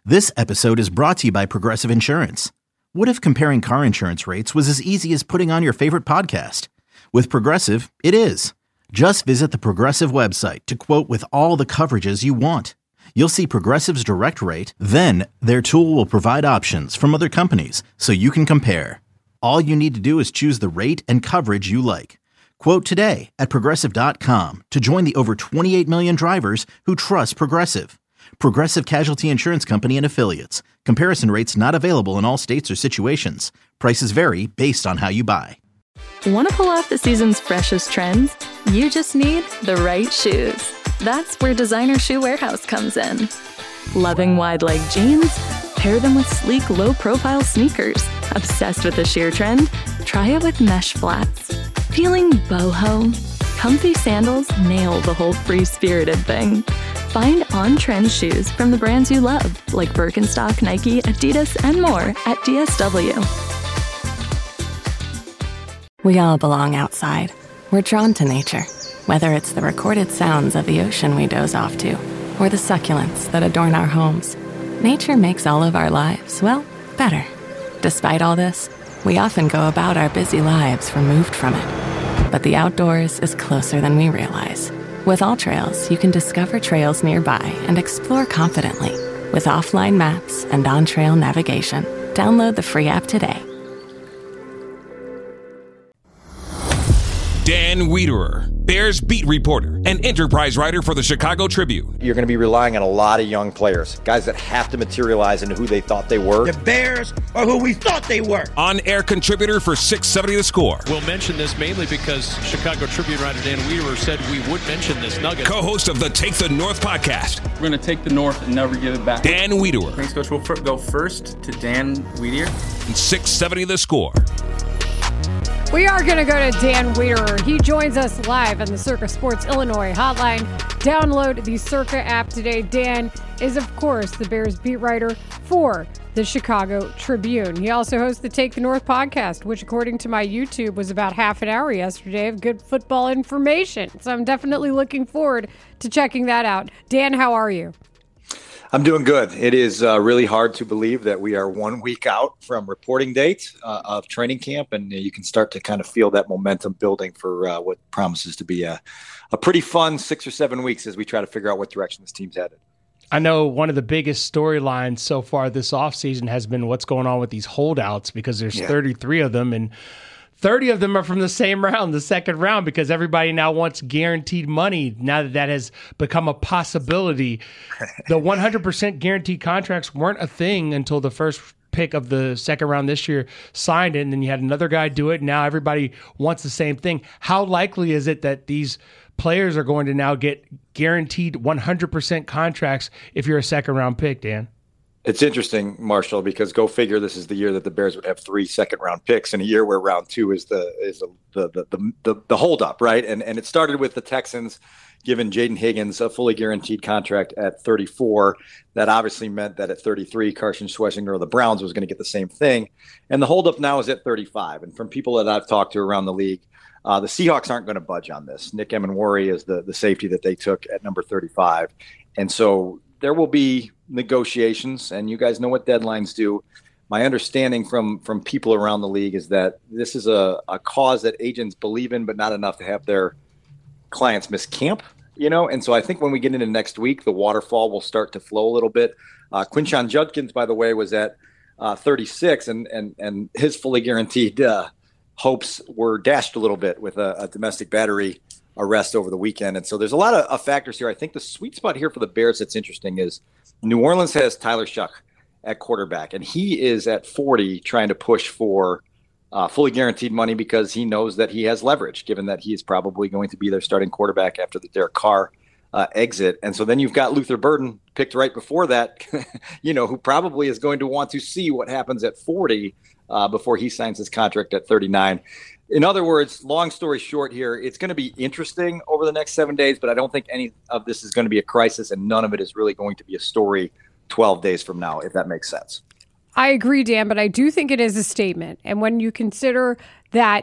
This episode is brought to you by Progressive Insurance. What if comparing car insurance rates was as easy as putting on your favorite podcast? With Progressive, it is. Just visit the Progressive website to quote with all the coverages you want. You'll see Progressive's direct rate, then their tool will provide options from other companies so you can compare. All you need to do is choose the rate and coverage you like. Quote today at Progressive.com to join the over 28 million drivers who trust Progressive. Progressive Casualty Insurance Company and Affiliates. Comparison rates not available in all states or situations. Prices vary based on how you buy. Want to pull off the season's freshest trends? You just need the right shoes. That's where Designer Shoe Warehouse comes in. Loving wide-leg jeans? Pair them with sleek, low-profile sneakers. Obsessed with the sheer trend? Try it with mesh flats. Feeling boho? Comfy sandals nail the whole free-spirited thing. Find on-trend shoes from the brands you love, like Birkenstock, Nike, Adidas, and more at DSW. We all belong outside. We're drawn to nature, whether it's the recorded sounds of the ocean we doze off to, or the succulents that adorn our homes. Nature makes all of our lives, well, better. Despite all this, we often go about our busy lives removed from it. But the outdoors is closer than we realize. With AllTrails, you can discover trails nearby and explore confidently. With offline maps and on-trail navigation, download the free app today. Dan Wiederer, Bears beat reporter and enterprise writer for the Chicago Tribune. You're going to be relying on a lot of young players, guys that have to materialize into who they thought they were. The Bears are who we thought they were. On-air contributor for 670 The Score. We'll mention this mainly because Chicago Tribune writer Dan Wiederer said we would mention this nugget. Co-host of the Take the North podcast. We're going to take the North and never give it back. Dan Wiederer. Thanks, Coach. We'll go first to Dan Wiederer. 670 The Score. We are going to go to Dan Wiederer. He joins us live on the Circa Sports Illinois hotline. Download the Circa app today. Dan is, of course, the Bears beat writer for the Chicago Tribune. He also hosts the Take the North podcast, which, according to my YouTube, was about half an hour yesterday of good football information. So I'm definitely looking forward to checking that out. Dan, how are you? I'm doing good. It is really hard to believe that we are 1 week out from reporting date of training camp, and you can start to kind of feel that momentum building for what promises to be a pretty fun 6 or 7 weeks as we try to figure out what direction this team's headed. I know one of the biggest storylines so far this offseason has been what's going on with these holdouts, because there's 33 of them, and 30 of them are from the same round, the second round, because everybody now wants guaranteed money now that has become a possibility. The 100% guaranteed contracts weren't a thing until the first pick of the second round this year signed it, and then you had another guy do it. Now everybody wants the same thing. How likely is it that these players are going to now get guaranteed 100% contracts if you're a second round pick, Dan? It's interesting, Marshall, because go figure, this is the year that the Bears would have 3 second-round picks in a year where round 2 is the holdup, right? And it started with the Texans giving Jaden Higgins a fully guaranteed contract at 34. That obviously meant that at 33, Carson Schwarzenegger of the Browns was going to get the same thing. And the holdup now is at 35. And from people that I've talked to around the league, the Seahawks aren't going to budge on this. Nick Emenwari is the safety that they took at number 35. And so there will be negotiations, and you guys know what deadlines do. My understanding from people around the league is that this is a cause that agents believe in, but not enough to have their clients miss camp, And so I think when we get into next week, the waterfall will start to flow a little bit. Quinshon Judkins, by the way, was at 36, and his fully guaranteed hopes were dashed a little bit with a domestic battery arrest over the weekend. And so there's a lot of factors here. I think the sweet spot here for the Bears that's interesting is New Orleans has Tyler Shuck at quarterback, and he is at 40 trying to push for fully guaranteed money because he knows that he has leverage, given that he is probably going to be their starting quarterback after the Derek Carr exit. And so then you've got Luther Burden picked right before that, who probably is going to want to see what happens at 40 before he signs his contract at 39. In other words, long story short here, it's going to be interesting over the next 7 days, but I don't think any of this is going to be a crisis, and none of it is really going to be a story 12 days from now, if that makes sense. I agree, Dan, but I do think it is a statement. And when you consider that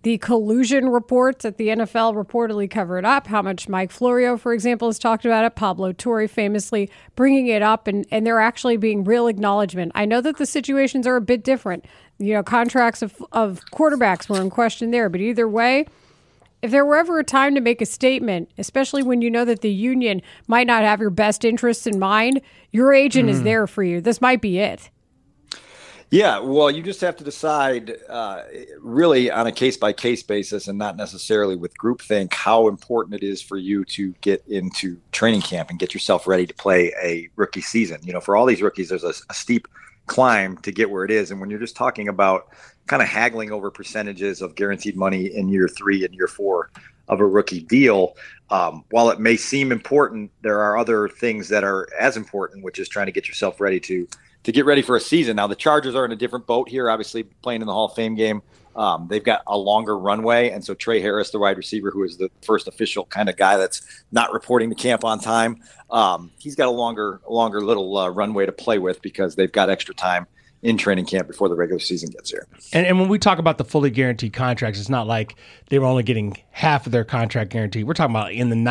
the collusion reports that the NFL reportedly covered up, how much Mike Florio, for example, has talked about it, Pablo Torre famously bringing it up, and there actually being real acknowledgement. I know that the situations are a bit different. Contracts of quarterbacks were in question there, but either way, if there were ever a time to make a statement, especially when you know that the union might not have your best interests in mind, your agent is there for you. This might be it. Yeah, well, you just have to decide really on a case-by-case basis and not necessarily with groupthink how important it is for you to get into training camp and get yourself ready to play a rookie season. For all these rookies, there's a steep climb to get where it is. And when you're just talking about kind of haggling over percentages of guaranteed money in year 3 and year 4 of a rookie deal, while it may seem important, there are other things that are as important, which is trying to get yourself ready to get ready for a season. Now, the Chargers are in a different boat here, obviously playing in the Hall of Fame game. They've got a longer runway. And so Trey Harris, the wide receiver, who is the first official kind of guy that's not reporting to camp on time, he's got a longer little runway to play with because they've got extra time in training camp before the regular season gets here. And when we talk about the fully guaranteed contracts, it's not like they were only getting half of their contract guaranteed. We're talking about in the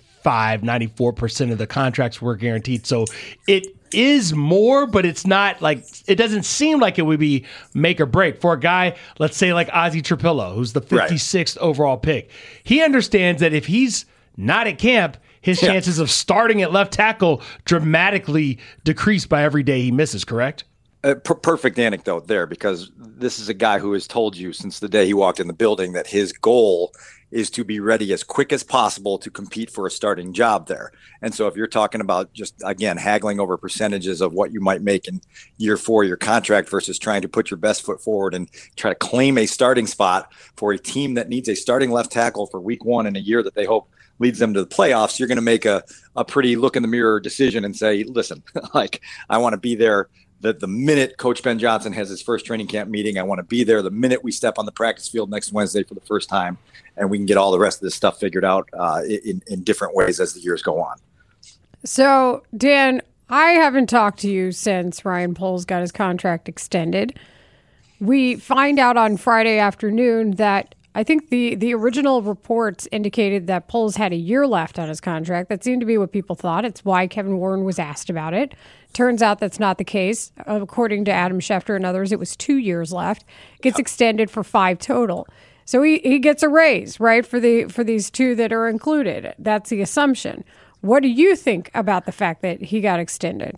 94% of the contracts were guaranteed. So it is more, but it's not like, it doesn't seem like it would be make or break for a guy, let's say like Ozzie Trapillo, who's the 56th overall pick. He understands that if he's not at camp, his chances of starting at left tackle dramatically decrease by every day he misses, correct? Perfect anecdote there, because this is a guy who has told you since the day he walked in the building that his goal is to be ready as quick as possible to compete for a starting job there. And so if you're talking about just, again, haggling over percentages of what you might make in year 4 of your contract versus trying to put your best foot forward and try to claim a starting spot for a team that needs a starting left tackle for week 1 in a year that they hope leads them to the playoffs, you're going to make a pretty look in the mirror decision and say, listen, I want to be there the minute Coach Ben Johnson has his first training camp meeting. I want to be there the minute we step on the practice field next Wednesday for the first time, and we can get all the rest of this stuff figured out in different ways as the years go on. So, Dan, I haven't talked to you since Ryan Poles got his contract extended. We find out on Friday afternoon that I think the original reports indicated that Poles had a year left on his contract. That seemed to be what people thought. It's why Kevin Warren was asked about it. Turns out that's not the case. According to Adam Schefter and others, it was 2 years left. Gets extended for 5 total. So he gets a raise, right, for these 2 that are included. That's the assumption. What do you think about the fact that he got extended?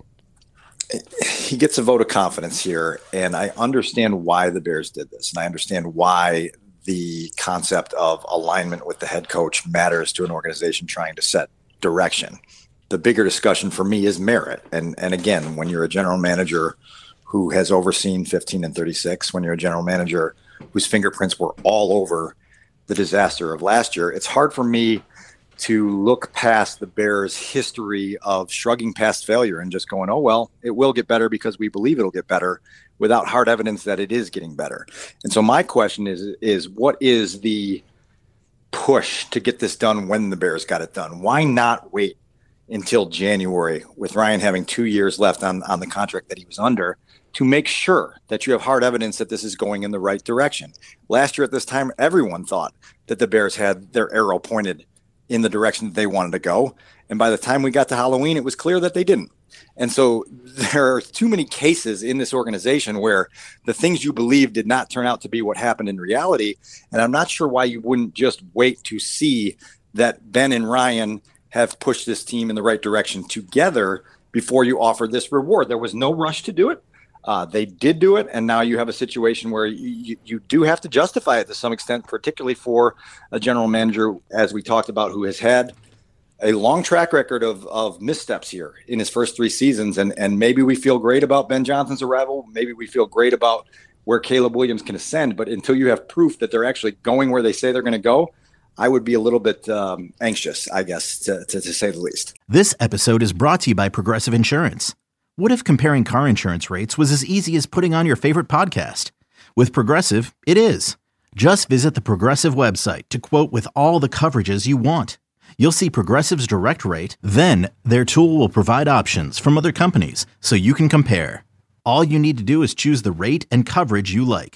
He gets a vote of confidence here, and I understand why the Bears did this, and I understand why the concept of alignment with the head coach matters to an organization trying to set direction. The bigger discussion for me is merit. And again, when you're a general manager who has overseen 15 and 36, when you're a general manager whose fingerprints were all over the disaster of last year, it's hard for me to look past the Bears' history of shrugging past failure and just going, oh, well, it will get better because we believe it'll get better, without hard evidence that it is getting better. And so my question is what is the push to get this done when the Bears got it done? Why not wait until January with Ryan having 2 years left on the contract that he was under to make sure that you have hard evidence that this is going in the right direction? Last year at this time, everyone thought that the Bears had their arrow pointed in the direction that they wanted to go. And by the time we got to Halloween, it was clear that they didn't. And so there are too many cases in this organization where the things you believe did not turn out to be what happened in reality. And I'm not sure why you wouldn't just wait to see that Ben and Ryan have pushed this team in the right direction together before you offer this reward. There was no rush to do it. They did do it, and now you have a situation where you do have to justify it to some extent, particularly for a general manager, as we talked about, who has had a long track record of missteps here in his first 3 seasons. And maybe we feel great about Ben Johnson's arrival. Maybe we feel great about where Caleb Williams can ascend. But until you have proof that they're actually going where they say they're going to go, I would be a little bit anxious, I guess, to say the least. This episode is brought to you by Progressive Insurance. What if comparing car insurance rates was as easy as putting on your favorite podcast? With Progressive, it is. Just visit the Progressive website to quote with all the coverages you want. You'll see Progressive's direct rate, then their tool will provide options from other companies so you can compare. All you need to do is choose the rate and coverage you like.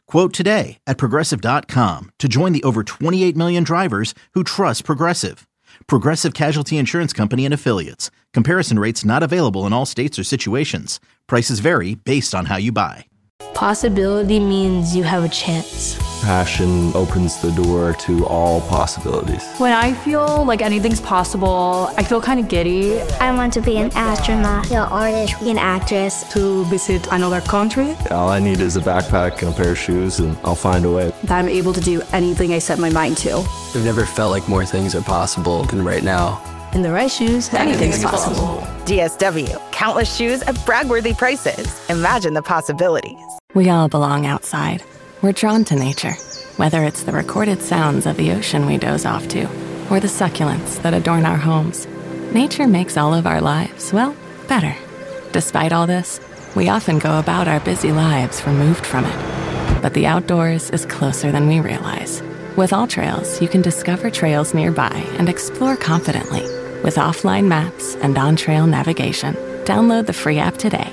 Quote today at Progressive.com to join the over 28 million drivers who trust Progressive. Progressive Casualty Insurance Company and Affiliates. Comparison rates not available in all states or situations. Prices vary based on how you buy. Possibility means you have a chance. Passion opens the door to all possibilities. When I feel like anything's possible, I feel kind of giddy. I want to be an astronaut, an artist, an actress. To visit another country. All I need is a backpack and a pair of shoes, and I'll find a way. That I'm able to do anything I set my mind to. I've never felt like more things are possible than right now. In the right shoes, anything's possible. DSW, countless shoes at brag-worthy prices. Imagine the possibilities. We all belong outside. We're drawn to nature, whether it's the recorded sounds of the ocean we doze off to, or the succulents that adorn our homes. Nature makes all of our lives, well, better. Despite all this, we often go about our busy lives removed from it. But the outdoors is closer than we realize. With AllTrails, you can discover trails nearby and explore confidently. With offline maps and on-trail navigation, download the free app today.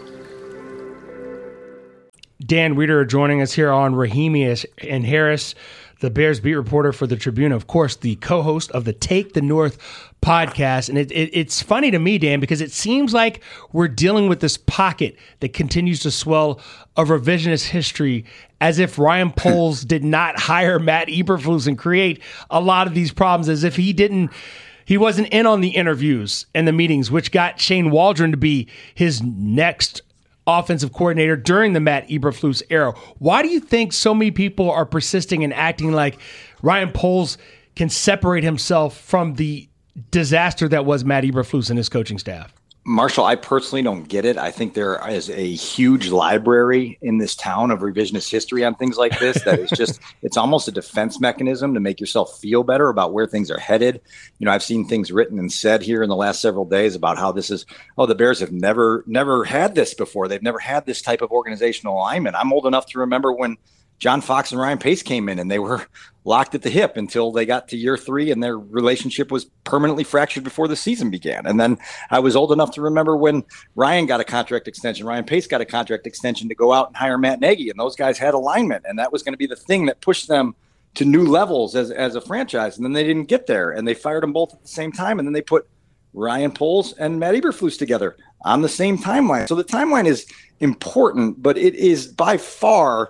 Dan Wiederer joining us here on Rahimi and Harris, the Bears beat reporter for the Tribune, of course, the co-host of the Take the North podcast. And it's funny to me, Dan, because it seems like we're dealing with this pocket that continues to swell of revisionist history, as if Ryan Poles did not hire Matt Eberflus and create a lot of these problems, as if he wasn't in on the interviews and the meetings, which got Shane Waldron to be his next offensive coordinator during the Matt Eberflus era. Why do you think so many people are persisting and acting like Ryan Poles can separate himself from the disaster that was Matt Eberflus and his coaching staff? Marshall, I personally don't get it. I think there is a huge library in this town of revisionist history on things like this that is just, it's almost a defense mechanism to make yourself feel better about where things are headed. You know, I've seen things written and said here in the last several days about how this is, the Bears have never had this before. They've never had this type of organizational alignment. I'm old enough to remember when John Fox and Ryan Pace came in and they were locked at the hip until they got to year 3 and their relationship was permanently fractured before the season began. And then I was old enough to remember when Ryan got a contract extension, Ryan Pace got a contract extension to go out and hire Matt Nagy, and those guys had alignment, and that was going to be the thing that pushed them to new levels as a franchise. And then they didn't get there, and they fired them both at the same time, and then they put Ryan Poles and Matt Eberflus together on the same timeline. So the timeline is important, but it is by far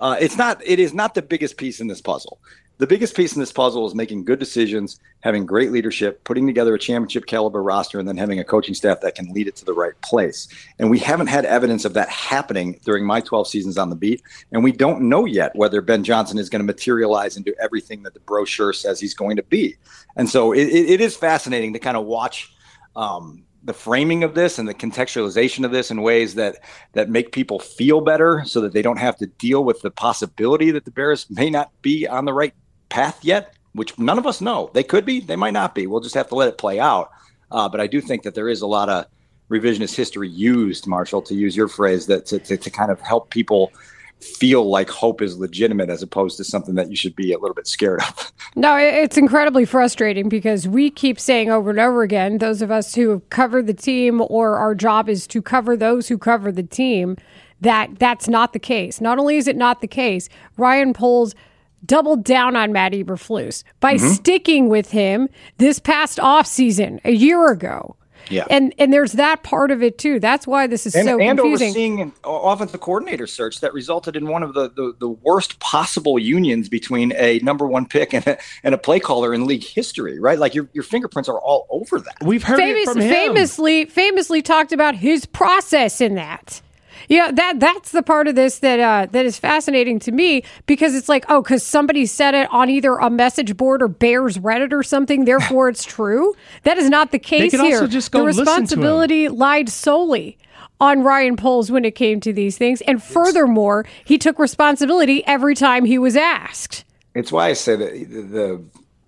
it is not the biggest piece in this puzzle. The biggest piece in this puzzle is making good decisions, having great leadership, putting together a championship caliber roster, and then having a coaching staff that can lead it to the right place. And we haven't had evidence of that happening during my 12 seasons on the beat. And we don't know yet whether Ben Johnson is going to materialize into everything that the brochure says he's going to be. And so it is fascinating to kind of watch the framing of this and the contextualization of this in ways that make people feel better so that they don't have to deal with the possibility that the Bears may not be on the right path yet, which none of us know. They could be, they might not be. We'll just have to let it play out. But I do think that there is a lot of revisionist history used, Marshall, to use your phrase, that to kind of help people feel like hope is legitimate as opposed to something that you should be a little bit scared of. No, it's incredibly frustrating because we keep saying over and over again, those of us who have covered the team or our job is to cover those who cover the team, that's not the case. Not only is it not the case, Ryan Poles doubled down on Matt Eberflus by sticking with him this past offseason a year ago. Yeah. And there's that part of it too. That's why this is so confusing. And overseeing an offensive coordinator search that resulted in one of the worst possible unions between a number 1 pick and a play caller in league history, right? Like your fingerprints are all over that. We've heard it from him. Famously talked about his process in that. Yeah, that's the part of this that is fascinating to me, because it's like, because somebody said it on either a message board or Bears Reddit or something, therefore it's true. That is not the case here. Also just go the responsibility lied solely on Ryan Poles when it came to these things, and furthermore, he took responsibility every time he was asked. It's why I say that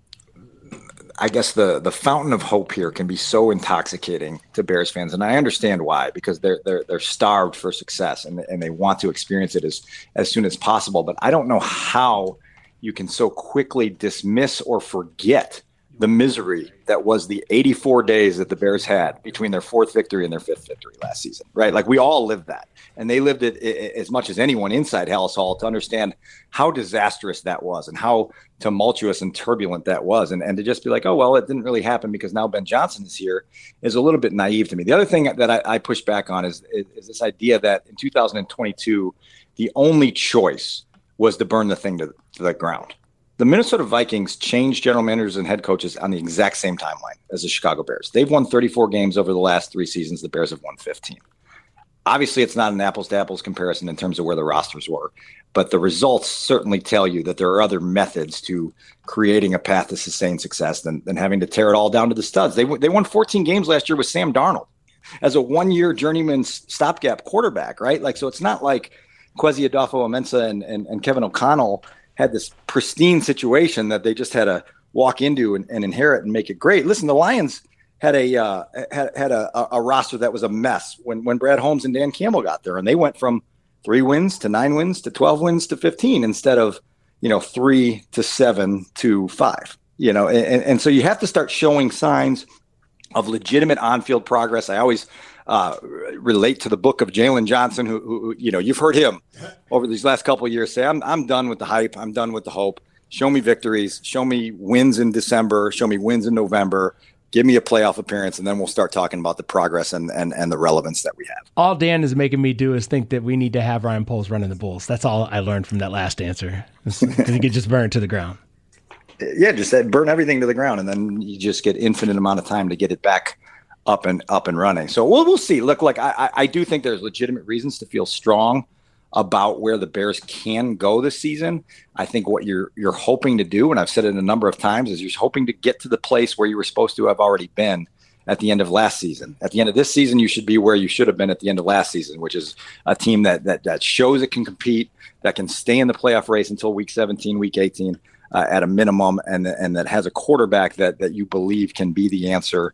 I guess the fountain of hope here can be so intoxicating to Bears fans, and I understand why, because they're starved for success and they want to experience it as soon as possible. But I don't know how you can so quickly dismiss or forget the misery that was the 84 days that the Bears had between their 4th victory and their 5th victory last season, right? Like, we all lived that. And they lived it as much as anyone inside Halas Hall to understand how disastrous that was and how tumultuous and turbulent that was. And to just be like, oh, well, it didn't really happen because now Ben Johnson is here is a little bit naive to me. The other thing that I push back on is this idea that in 2022, the only choice was to burn the thing to the ground. The Minnesota Vikings changed general managers and head coaches on the exact same timeline as the Chicago Bears. They've won 34 games over the last 3 seasons. The Bears have won 15. Obviously, it's not an apples-to-apples comparison in terms of where the rosters were, but the results certainly tell you that there are other methods to creating a path to sustained success than having to tear it all down to the studs. They won 14 games last year with Sam Darnold as a 1-year journeyman stopgap quarterback, right? Like, so it's not like Kwesi Adofo-Mensah and Kevin O'Connell had this pristine situation that they just had to walk into and inherit and make it great. Listen, the Lions had a roster that was a mess when Brad Holmes and Dan Campbell got there, and they went from 3 wins to 9 wins to 12 wins to 15 instead of 3 to 7 to 5. And so you have to start showing signs of legitimate on-field progress. I always relate to the book of Jalen Johnson, who you've heard him over these last couple of years say, I'm done with the hype. I'm done with the hope. Show me victories. Show me wins in December. Show me wins in November. Give me a playoff appearance, and then we'll start talking about the progress and the relevance that we have. All Dan is making me do is think that we need to have Ryan Poles running the Bulls. That's all I learned from that last answer. Because he could just burn it to the ground. Yeah, just burn everything to the ground, and then you just get infinite amount of time to get it back up and running. So we'll see. Look, like I do think there's legitimate reasons to feel strong about where the Bears can go this season. I think what you're hoping to do, and I've said it a number of times, is you're hoping to get to the place where you were supposed to have already been at the end of last season. At the end of this season, you should be where you should have been at the end of last season, which is a team that shows it can compete, that can stay in the playoff race until week 17, week 18. At a minimum, and that has a quarterback that you believe can be the answer,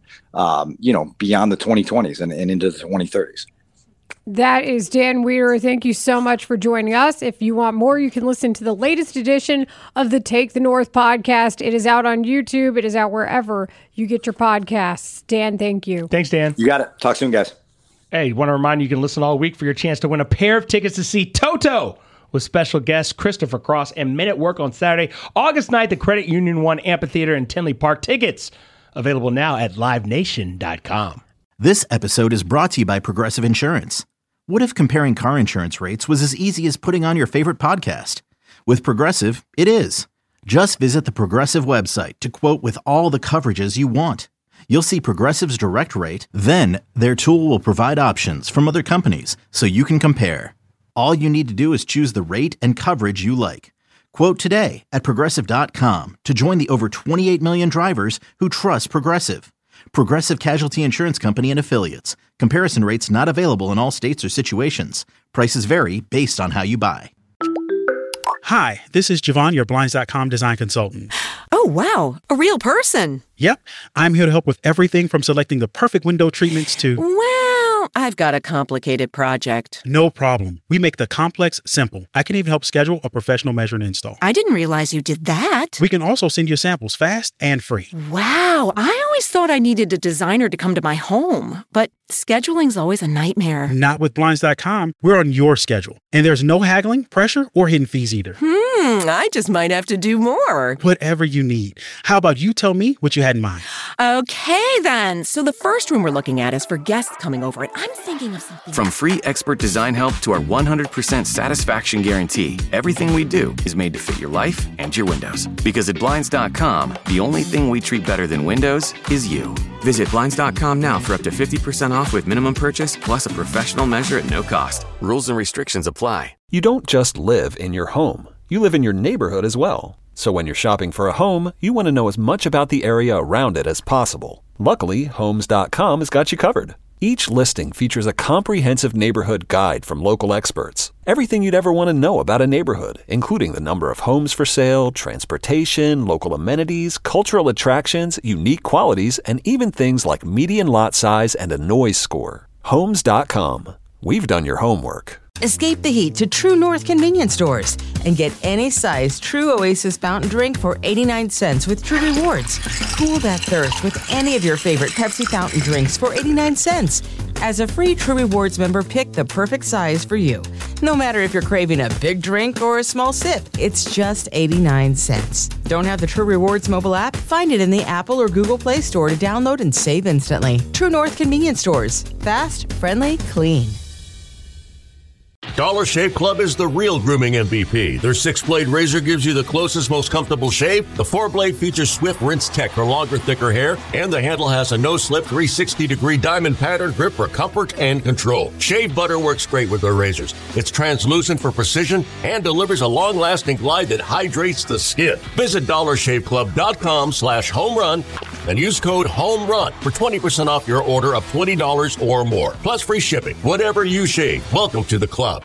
beyond the 2020s and into the 2030s. That is Dan Wiederer. Thank you so much for joining us. If you want more, you can listen to the latest edition of the Take the North podcast. It is out on YouTube. It is out wherever you get your podcasts. Dan, thank you. Thanks, Dan. You got it. Talk soon, guys. Hey, want to remind you can listen all week for your chance to win a pair of tickets to see Toto with special guests Christopher Cross and Men at Work on Saturday, August 9th at Credit Union 1 Amphitheater in Tinley Park. Tickets available now at livenation.com. This episode is brought to you by Progressive Insurance. What if comparing car insurance rates was as easy as putting on your favorite podcast? With Progressive, it is. Just visit the Progressive website to quote with all the coverages you want. You'll see Progressive's direct rate, then their tool will provide options from other companies so you can compare. All you need to do is choose the rate and coverage you like. Quote today at Progressive.com to join the over 28 million drivers who trust Progressive. Progressive Casualty Insurance Company and Affiliates. Comparison rates not available in all states or situations. Prices vary based on how you buy. Hi, this is Javon, your Blinds.com design consultant. Oh, wow. A real person. Yep. I'm here to help with everything from selecting the perfect window treatments to... Well, I've got a complicated project. No problem. We make the complex simple. I can even help schedule a professional measure and install. I didn't realize you did that. We can also send you samples fast and free. Wow. I always thought I needed a designer to come to my home, but scheduling's always a nightmare. Not with Blinds.com. We're on your schedule. And there's no haggling, pressure, or hidden fees either. I just might have to do more. Whatever you need. How about you tell me what you had in mind? Okay, then. So the first room we're looking at is for guests coming over, and I'm thinking of something. From free expert design help to our 100% satisfaction guarantee, everything we do is made to fit your life and your windows. Because at Blinds.com, the only thing we treat better than windows is you. Visit Blinds.com now for up to 50% off with minimum purchase plus a professional measure at no cost. Rules and restrictions apply. You don't just live in your home. You live in your neighborhood as well. So when you're shopping for a home, you want to know as much about the area around it as possible. Luckily, Homes.com has got you covered. Each listing features a comprehensive neighborhood guide from local experts. Everything you'd ever want to know about a neighborhood, including the number of homes for sale, transportation, local amenities, cultural attractions, unique qualities, and even things like median lot size and a noise score. Homes.com. We've done your homework. Escape the heat to True North convenience stores and get any size True Oasis fountain drink for 89 cents with True Rewards. Cool that thirst with any of your favorite Pepsi fountain drinks for 89 cents. As a free True Rewards member, pick the perfect size for you. No matter if you're craving a big drink or a small sip, it's just 89 cents. Don't have the True Rewards mobile app? Find it in the Apple or Google Play Store to download and save instantly. True North convenience stores. Fast, friendly, clean. Dollar Shave Club is the real grooming MVP. Their 6-blade razor gives you the closest, most comfortable shave. The 4-blade features swift rinse tech for longer, thicker hair. And the handle has a no-slip 360-degree diamond pattern grip for comfort and control. Shave butter works great with their razors. It's translucent for precision and delivers a long-lasting glide that hydrates the skin. Visit DollarShaveClub.com/homerun and use code HOMERUN for 20% off your order of $20 or more. Plus free shipping. Whatever you shave, welcome to the club.